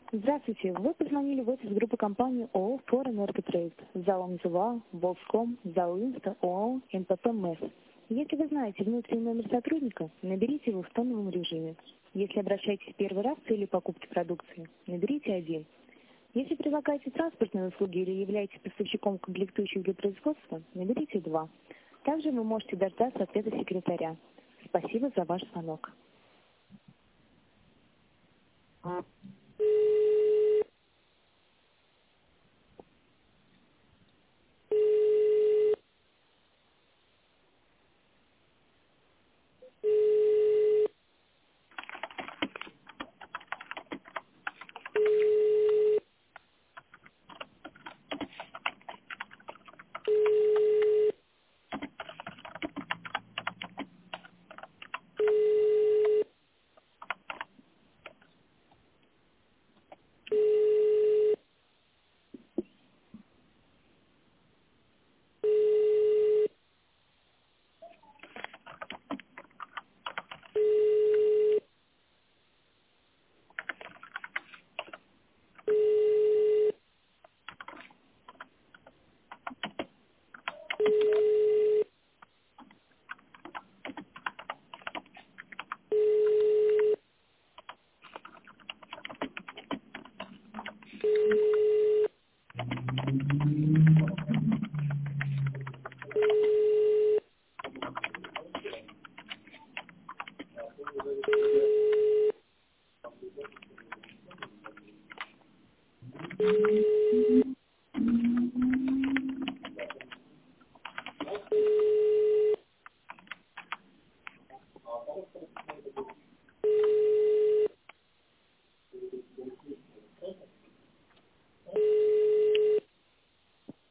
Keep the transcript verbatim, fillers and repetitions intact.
Здравствуйте. Вы позвонили в офис группы компании ООО «Фор Энерготрейд» с залом ЗВА, Волском, зал Инста, ООО МПП МЭС. Если вы знаете внутренний номер сотрудника, наберите его в тоновом режиме. Если обращаетесь в первый раз с целью покупки продукции, наберите один. Если предлагаете транспортные услуги или являетесь поставщиком комплектующих для производства, наберите два. Также вы можете дождаться ответа секретаря. Спасибо за ваш звонок.